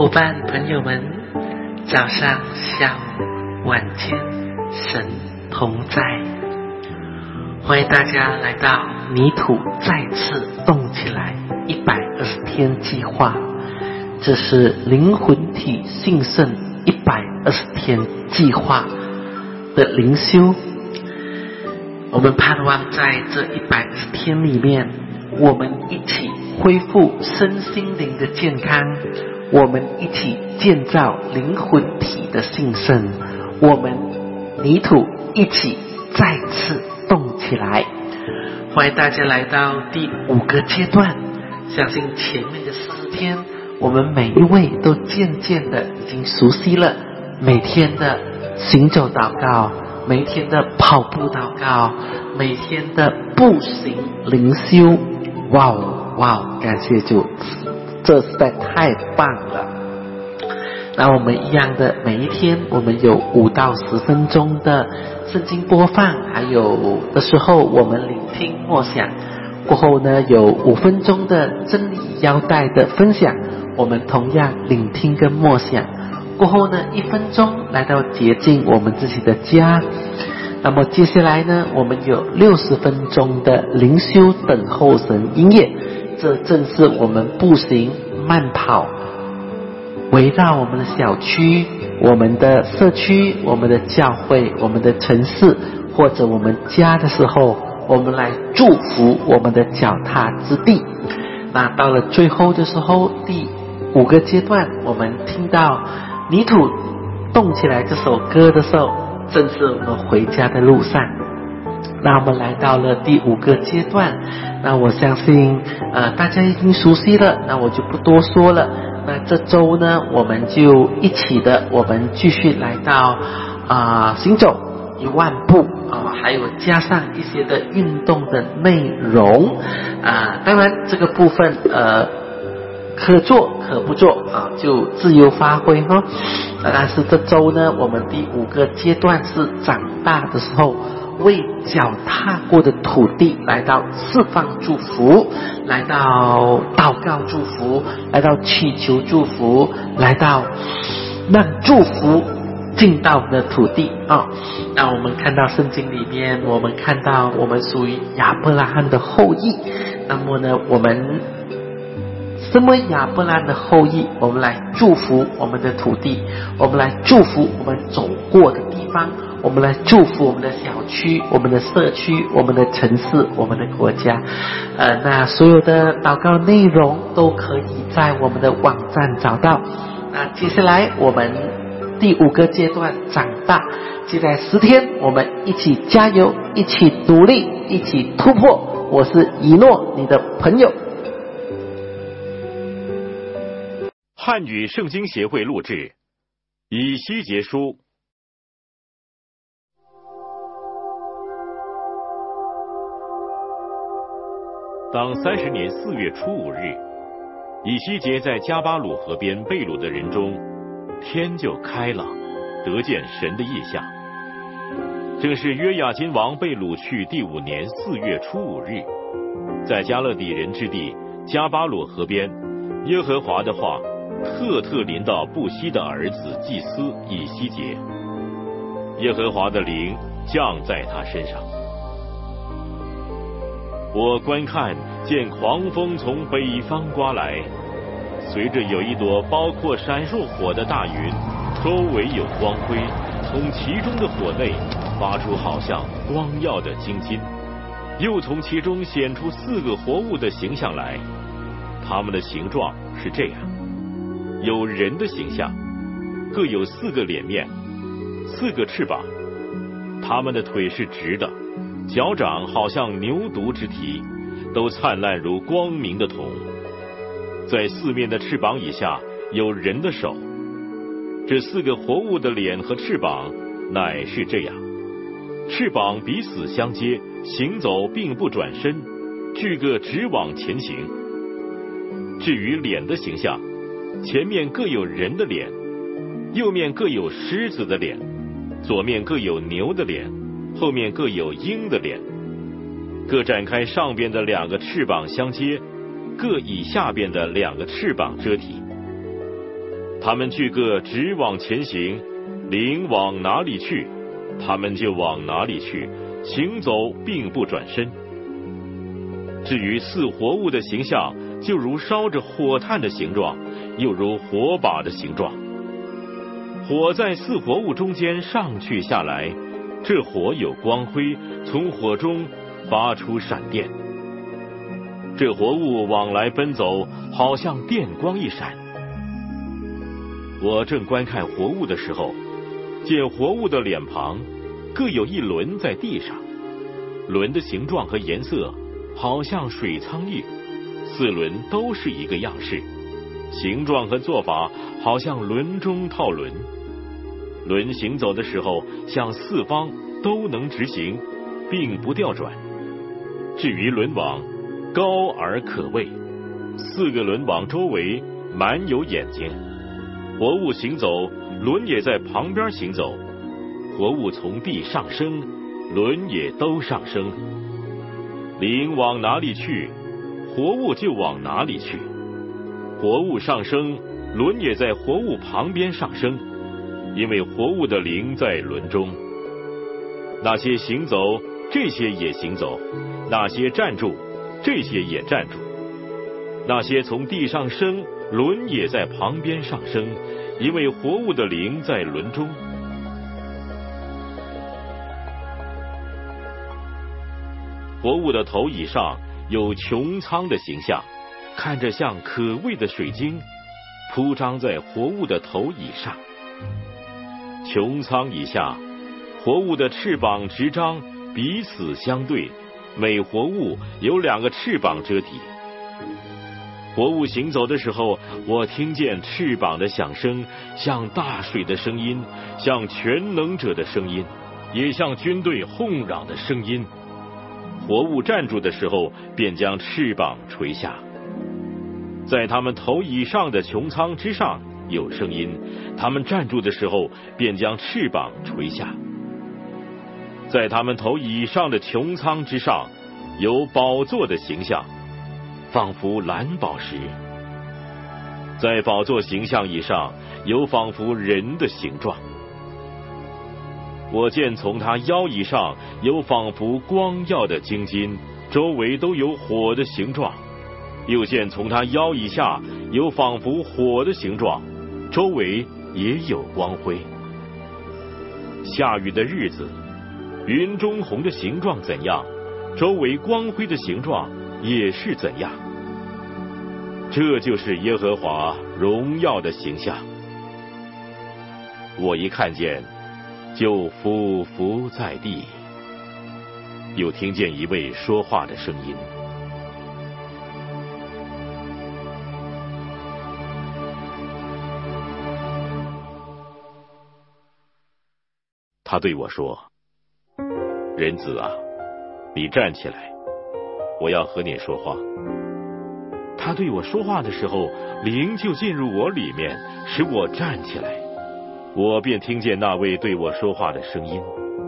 伴朋友们，早上、下午、晚间，神同在。欢迎大家来到泥土再次动起来120天计划，这是灵魂体兴盛120天计划的灵修。我们盼望在这120天里面，我们一起恢复身心灵的健康，我们一起建造灵魂体的兴盛，我们泥土一起再次动起来。欢迎大家来到第5个阶段，相信前面的40天，我们每一位都渐渐的已经熟悉了每天的行走祷告，每天的跑步祷告，每天的步行灵修。哇哦，感谢主，这实在太棒了。那我们一样的，每一天我们有5到10分钟的圣经播放，还有的时候我们聆听默想，过后呢有5分钟的真理腰带的分享，我们同样聆听跟默想，过后呢1分钟来到洁净我们自己的家。那么接下来呢，我们有60分钟的灵修等候神音乐，这正是我们步行慢跑，围绕我们的小区、我们的社区、我们的教会、我们的城市或者我们家的时候，我们来祝福我们的脚踏之地。那到了最后的时候，第5个阶段，我们听到泥土动起来这首歌的时候，正是我们回家的路上。那我们来到了第5个阶段，那我相信大家已经熟悉了，那我就不多说了。那这周呢，我们就一起的，我们继续来到行走1万步还有加上一些的运动的内容当然这个部分可做可不做就自由发挥哈。但是这周呢，我们第5个阶段是长大的时候，为脚踏过的土地来到释放祝福，来到祷告祝福，来到祈求祝福，来到让祝福进到我们的土地那我们看到圣经里面，我们看到我们属于亚伯拉罕的后裔，那么呢，我们身为亚伯拉罕的后裔，我们来祝福我们的土地，我们来祝福我们走过的地方，我们来祝福我们的小区、我们的社区、我们的城市、我们的国家那所有的祷告内容都可以在我们的网站找到。那接下来我们第5个阶段长大，接下来10天我们一起加油，一起努力，一起突破。我是以诺，你的朋友。 汉语圣经协会录制，以西结书。当30年4月初5日，以西结在加巴鲁河边被掳的人中，天就开了，得见神的异象。正是约雅斤王被掳去第5年4月初5日，在加勒底人之地加巴鲁河边，耶和华的话特临到布西的儿子祭司以西结，耶和华的灵降在他身上。我观看，见狂风从北方刮来，随着有一朵包括闪烁火的大云，周围有光辉，从其中的火内发出好像光耀的金金，又从其中显出4个活物的形象来，它们的形状是这样：有人的形象，各有4个脸面，4个翅膀，它们的腿是直的，脚掌好像牛犊之蹄，都灿烂如光明的铜。在4面的翅膀以下有人的手。这4个活物的脸和翅膀乃是这样：翅膀彼此相接，行走并不转身，俱各直往前行。至于脸的形象，前面各有人的脸，右面各有狮子的脸，左面各有牛的脸，后面各有鹰的脸，各展开上边的2个翅膀相接，各以下边的2个翅膀遮体。 他们俱各直往前行，灵往哪里去，他们就往哪里去，行走并不转身。至于似活物的形象，就如烧着火炭的形状，又如火把的形状。火在似活物中间上去下来，这火有光辉，从火中发出闪电。这活物往来奔走，好像电光一闪。我正观看活物的时候，见活物的脸庞各有一轮在地上，轮的形状和颜色好像水苍玉，四轮都是一个样式，形状和做法好像轮中套轮。轮行走的时候，向四方都能直行，并不调转。至于轮网，高而可畏，四个轮网周围满有眼睛。活物行走，轮也在旁边行走。活物从地上升，轮也都上升。灵往哪里去，活物就往哪里去。活物上升，轮也在活物旁边上升，因为活物的灵在轮中。那些行走，这些也行走；那些站住，这些也站住。那些从地上升，轮也在旁边上升，因为活物的灵在轮中。活物的头以上有穹苍的形象，看着像可畏的水晶，铺张在活物的头以上。穹苍以下，活物的翅膀直张，彼此相对，每活物有两个翅膀遮体。活物行走的时候，我听见翅膀的响声，像大水的声音，像全能者的声音，也像军队哄嚷的声音。活物站住的时候，便将翅膀垂下。在他们头以上的穹苍之上有声音，他们站住的时候，便将翅膀垂下。在他们头以上的穹苍之上有宝座的形象，仿佛蓝宝石。在宝座形象以上有仿佛人的形状。我见从他腰以上有仿佛光耀的晶金，周围都有火的形状；又见从他腰以下有仿佛火的形状，周围也有光辉。下雨的日子，云中红的形状怎样，周围光辉的形状也是怎样。这就是耶和华荣耀的形象。我一看见，就俯伏在地，又听见一位说话的声音。他对我说：人子啊，你站起来，我要和你说话。他对我说话的时候，灵就进入我里面，使我站起来。我便听见那位对我说话的声音。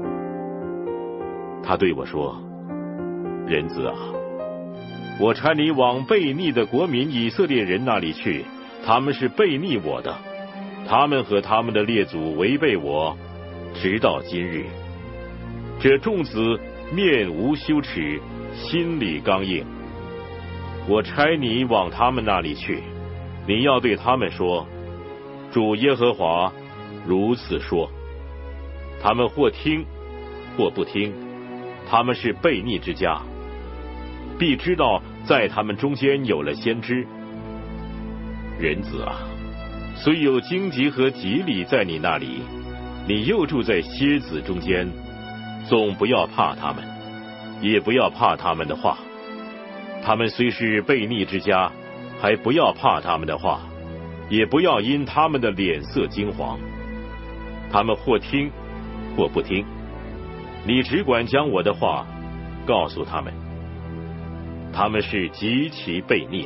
他对我说：人子啊，我差你往悖逆的国民以色列人那里去，他们是悖逆我的，他们和他们的列祖违背我，直到今日。这众子面无羞耻，心里刚硬。我差你往他们那里去，你要对他们说：主耶和华如此说。他们或听或不听，他们是悖逆之家，必知道在他们中间有了先知。人子啊，虽有荆棘和棘藜在你那里，你又住在蝎子中间，总不要怕他们，也不要怕他们的话。他们虽是悖逆之家，还不要怕他们的话，也不要因他们的脸色惊惶。他们或听或不听，你只管将我的话告诉他们。他们是极其悖逆的。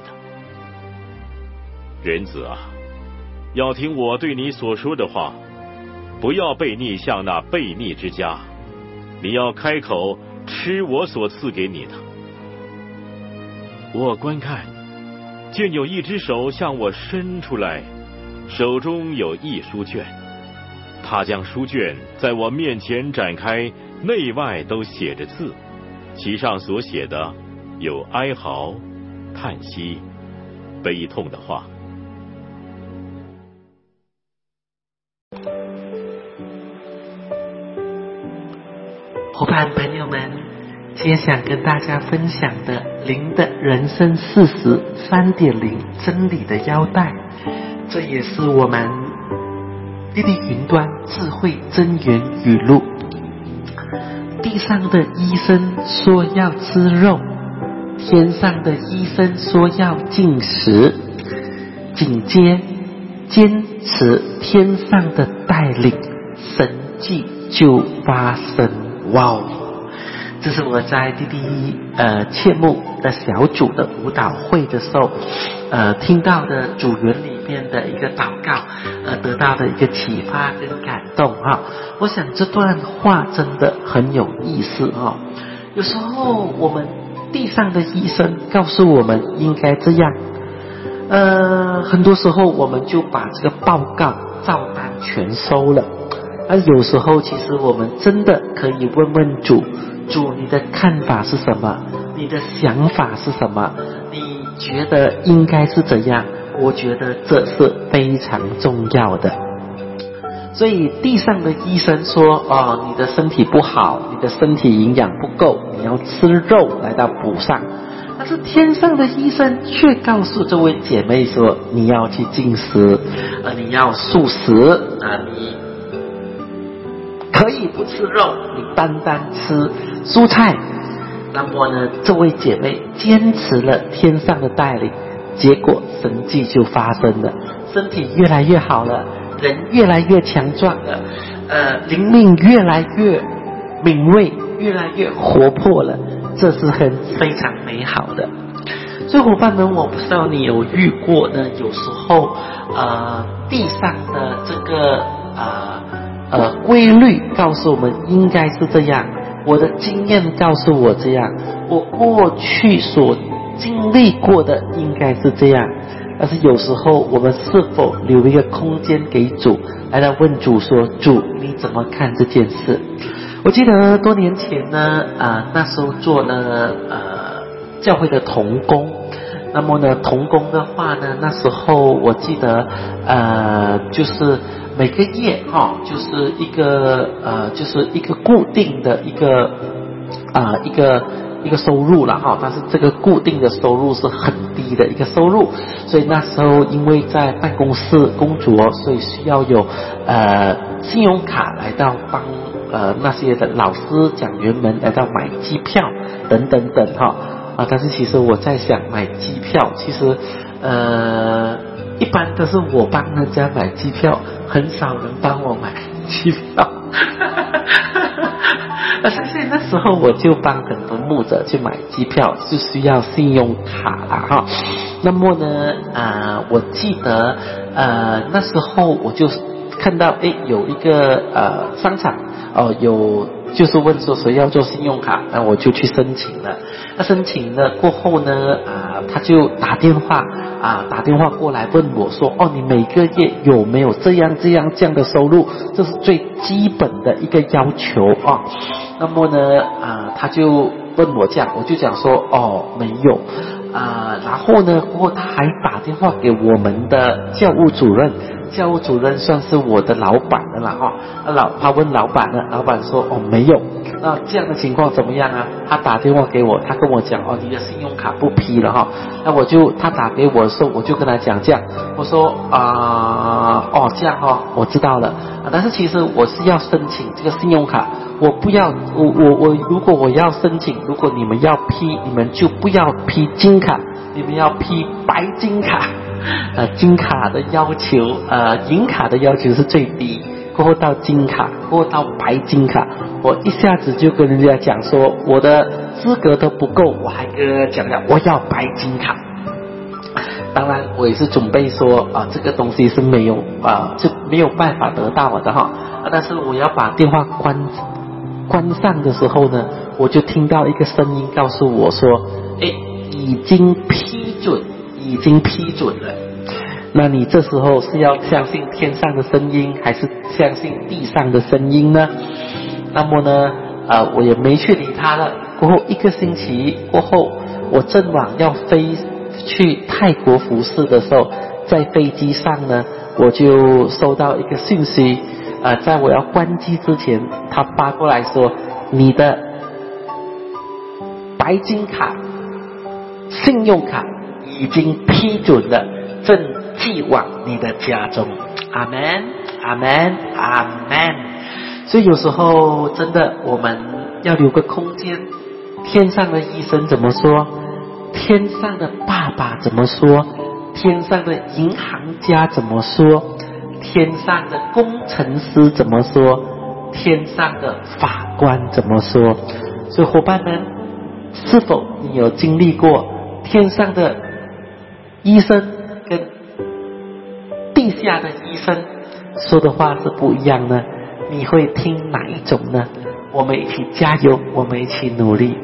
人子啊，要听我对你所说的话，不要悖逆像那悖逆之家。你要开口吃我所赐给你的。我观看，见有一只手向我伸出来， 手中有一书卷。他将书卷在我面前展开，内外都写着字，其上所写的有哀嚎、叹息、悲痛的话。 伙伴朋友们，今天想跟大家分享的灵的人生40 3.0 真理的腰带，这也是我们滴滴云端智慧真言语录。地上的医生说要吃肉，天上的医生说要禁食，紧接坚持天上的带领，神迹就发生。哇哦！这是我在滴滴切木的小组的舞蹈会的时候听到的组员里面的一个祷告得到的一个启发跟感动哈。我想这段话真的很有意思哈。有时候我们地上的医生告诉我们应该这样，很多时候我们就把这个报告照单全收了。而有时候其实我们真的可以问问主，你的看法是什么？你的想法是什么？你觉得应该是怎样？我觉得这是非常重要的。所以地上的医生说你的身体不好，你的身体营养不够，你要吃肉来到补上。但是天上的医生却告诉这位姐妹说，你要去禁食，你要素食你可以不吃肉，你单单吃蔬菜。那么呢，这位姐妹坚持了天上的带领，结果神迹就发生了，身体越来越好了，人越来越强壮了，灵命越来越敏锐，越来越活泼了，这是非常美好的。所以伙伴们，我不知道你有遇过呢，有时候地上的这个规律告诉我们应该是这样，我的经验告诉我这样，我过去所经历过的应该是这样。但是有时候我们是否留一个空间给主，来到问主说，主你怎么看这件事？我记得多年前呢那时候做了教会的同工。那么呢同工的话呢，那时候我记得就是每个月就是一个固定的一个收入了但是这个固定的收入是很低的一个收入，所以那时候因为在办公室工作，所以需要有信用卡来到帮那些的老师讲员们来到买机票等等等但是其实我在想，买机票其实一般都是我帮人家买机票，很少人帮我买机票所以那时候我就帮很多牧者去买机票，是需要信用卡啦那么呢我记得那时候我就看到有一个商场有就是问说谁要做信用卡，那我就去申请了。那申请了过后呢他就打电话过来问我说你每个月有没有这样的收入，这是最基本的一个要求那么呢他就问我这样，我就讲说没有然后呢过后他还打电话给我们的教务主任算是我的老板的啦他问老板呢，老板说没有。那这样的情况怎么样啊？他打电话给我，他跟我讲你的信用卡不批了那他打给我的时候，我就跟他讲这样，我说这样我知道了但是其实我是要申请这个信用卡，我不要我如果我要申请，如果你们要批，你们就不要批金卡，你们要批白金卡金卡的要求银卡的要求是最低，过后到金卡，过后到白金卡，我一下子就跟人家讲说我的资格都不够，我还跟人家讲我要白金卡。当然我也是准备说这个东西是没有就没有办法得到的但是我要把电话关上的时候呢，我就听到一个声音告诉我说已经批准了。 那你这时候是要相信天上的声音，还是相信地上的声音呢？那么呢，我也没去理他了。过后1个星期过后，我正往要飞去泰国服侍的时候，在飞机上呢，我就收到一个讯息，在我要关机之前，他发过来说，你的白金卡、信用卡已经批准了，正寄往你的家中。阿们，阿们，阿们。所以有时候真的我们要留个空间，天上的医生怎么说，天上的爸爸怎么说，天上的银行家怎么说，天上的工程师怎么说，天上的法官怎么说。所以伙伴们，是否你有经历过天上的医生跟地下的医生说的话是不一样呢？你会听哪一种呢？我们一起加油，我们一起努力。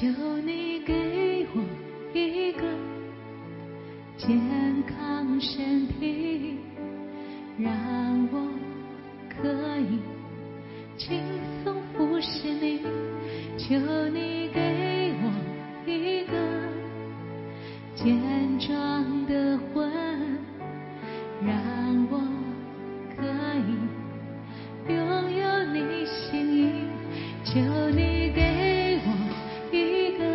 求你给我一个健康身体，让我可以轻松服侍你。求你给我一个健壮的魂，让我可以拥有你心意。求你给我一个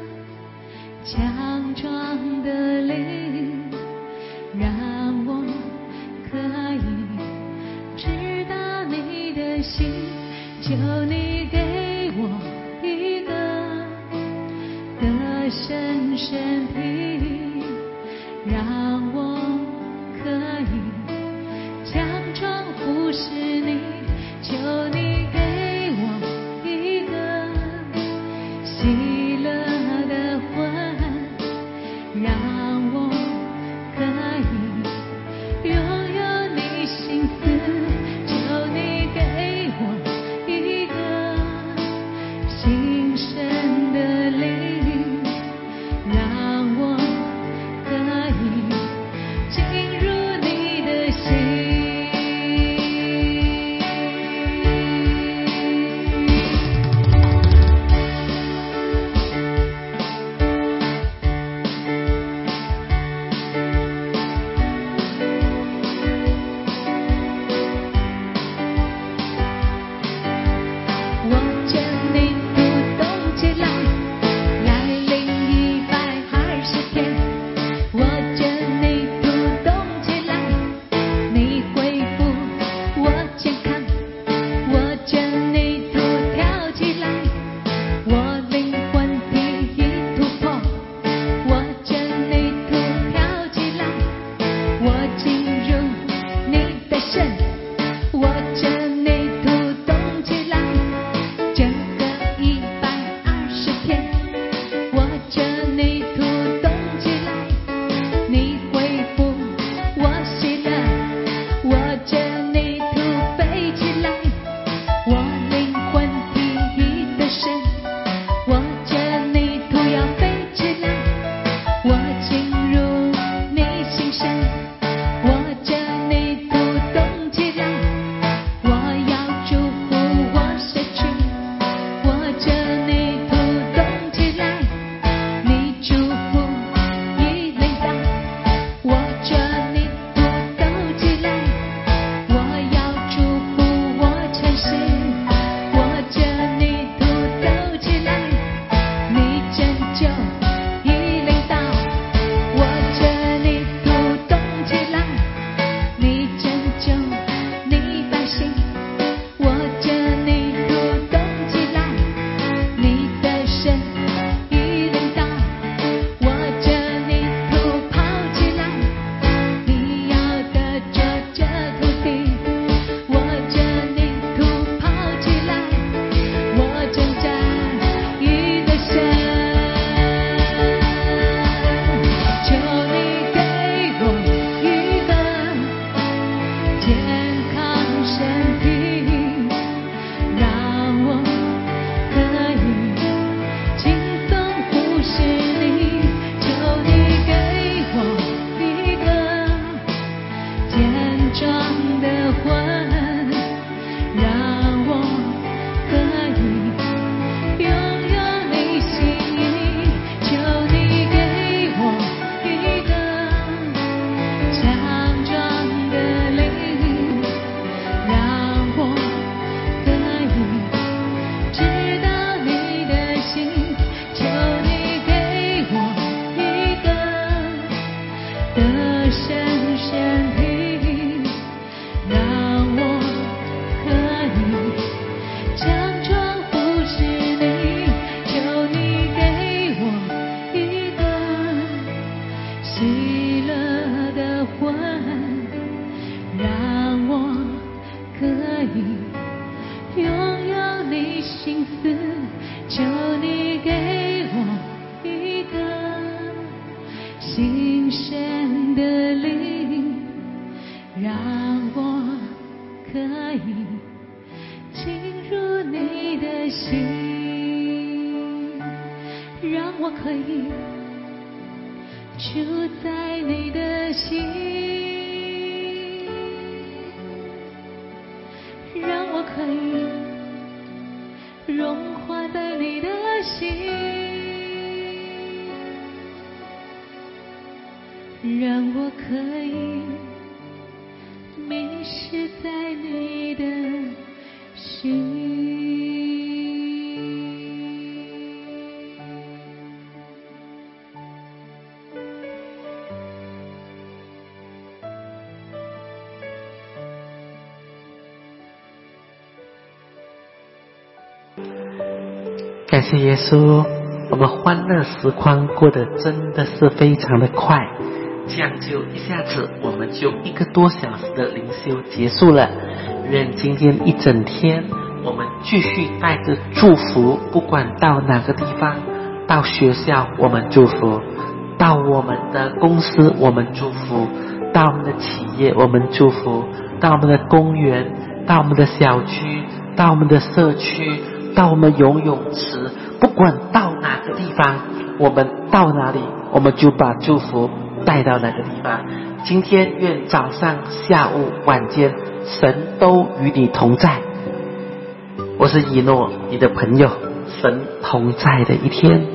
强壮的灵，让我可以知道你的心。求你给我一个得胜身体，让我可以强壮服侍你。求你给我一个喜乐的魂，让我可以拥有你心思。求你给我一个新生的灵，让我可以进入你的心。 让我可以住在你的心，让我可以融化在你的心，让我可以迷失在你的心。 感谢耶稣，我们欢乐时光过得真的是非常的快，这样就一下子我们就1个多小时的灵修结束了。愿今天一整天我们继续带着祝福，不管到哪个地方，到学校我们祝福，到我们的公司我们祝福，到我们的企业我们祝福，到我们的公园，到我们的小区，到我们的社区，到我们游泳池，不管到哪个地方，我们到哪里我们就把祝福带到那个地方。今天愿早上下午晚间神都与你同在。我是以诺，你的朋友，神同在的一天。